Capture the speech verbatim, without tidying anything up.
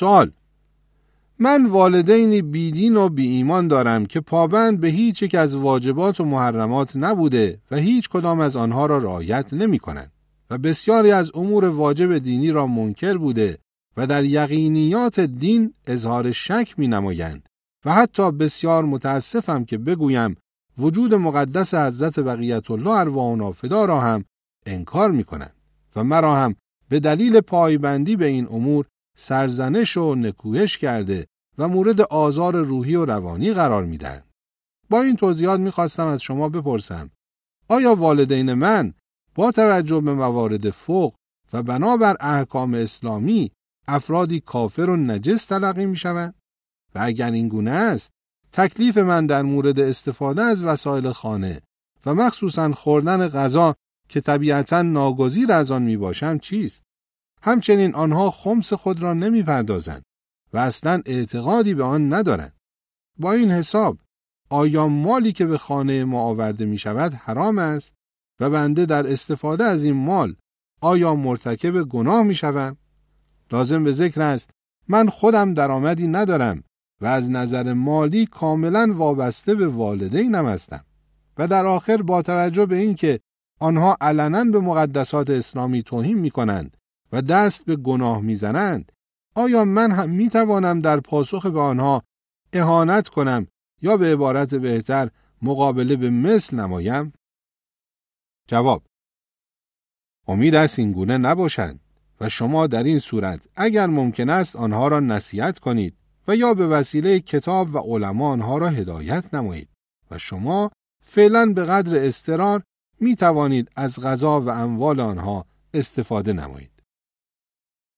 سوال: من والدینی بیدین و بی ایمان دارم که پابند به هیچ یک از واجبات و محرمات نبوده و هیچ کدام از آنها را رعایت نمی کنند و بسیاری از امور واجب دینی را منکر بوده و در یقینیات دین اظهار شک می نمایند و حتی بسیار متاسفم که بگویم وجود مقدس حضرت بقیت الله ارواحنا فدا را هم انکار می کنند و مرا هم به دلیل پایبندی به این امور سرزنش و نکوهش کرده و مورد آزار روحی و روانی قرار می دهند. با این توضیحات می خواستم از شما بپرسم: آیا والدین من با توجه به موارد فوق و بنابر احکام اسلامی افرادی کافر و نجس تلقی می شوند؟ و اگر این گونه است، تکلیف من در مورد استفاده از وسایل خانه و مخصوصاً خوردن غذا که طبیعتاً ناگزیر از آن می باشم چیست؟ همچنین آنها خمس خود را نمی پردازند و اصلاً اعتقادی به آن ندارند. با این حساب آیا مالی که به خانه ما آورده می شود حرام است و بنده در استفاده از این مال آیا مرتکب گناه می شوم؟ لازم به ذکر است من خودم درآمدی ندارم و از نظر مالی کاملاً وابسته به والدینم هستم و در آخر با توجه به این که آنها علناً به مقدسات اسلامی توهین می کنند و دست به گناه می زنند، آیا من هم می توانم در پاسخ به آنها اهانت کنم یا به عبارت بهتر مقابله به مثل نمایم؟ جواب: امید است این گونه نباشند و شما در این صورت اگر ممکن است آنها را نصیحت کنید و یا به وسیله کتاب و علما آنها را هدایت نمایید و شما فعلا به قدر اضطرار می توانید از غذا و اموال آنها استفاده نمایید.